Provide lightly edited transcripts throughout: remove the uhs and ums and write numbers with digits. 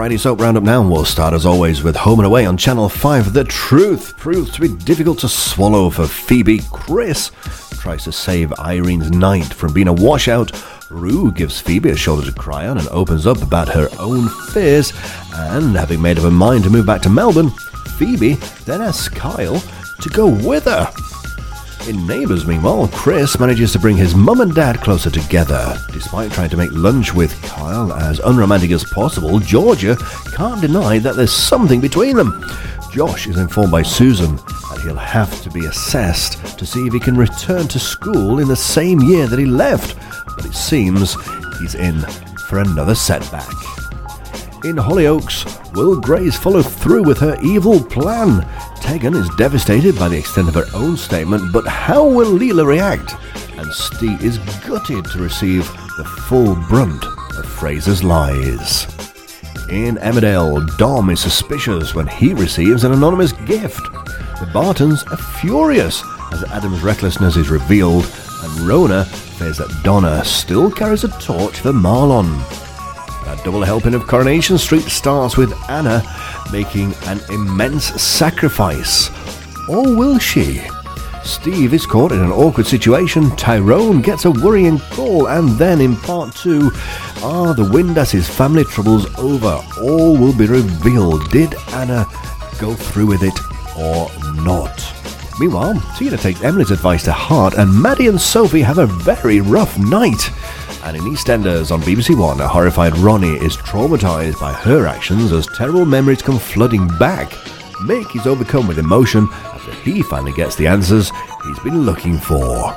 Friday Soap Roundup now. We'll start as always with Home and Away on Channel 5. The truth proves to be difficult to swallow for Phoebe. Chris tries to save Irene's night from being a washout. Rue gives Phoebe a shoulder to cry on and opens up about her own fears. And having made up her mind to move back to Melbourne, Phoebe then asks Kyle to go with her. In Neighbours, meanwhile, Chris manages to bring his mum and dad closer together. Despite trying to make lunch with Kyle as unromantic as possible, Georgia can't deny that there's something between them. Josh is informed by Susan that he'll have to be assessed to see if he can return to school in the same year that he left, but it seems he's in for another setback. In Hollyoaks, will Grace follow through with her evil plan? Tegan is devastated by the extent of her own statement, but how will Leela react? And Steve is gutted to receive the full brunt of Fraser's lies. In Emmerdale, Dom is suspicious when he receives an anonymous gift. The Bartons are furious as Adam's recklessness is revealed, and Rona fears that Donna still carries a torch for Marlon. A double helping of Coronation Street starts with Anna making an immense sacrifice. Or will she? Steve is caught in an awkward situation, Tyrone gets a worrying call, and then in part 2, are the Windas's family troubles over? All will be revealed. Did Anna go through with it or not? Meanwhile, Tina takes Emily's advice to heart, and Maddie and Sophie have a very rough night. And in EastEnders on BBC One, a horrified Ronnie is traumatised by her actions as terrible memories come flooding back. Mick is overcome with emotion after he finally gets the answers he's been looking for.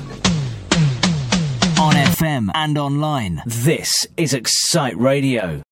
On FM and online, this is Excite Radio.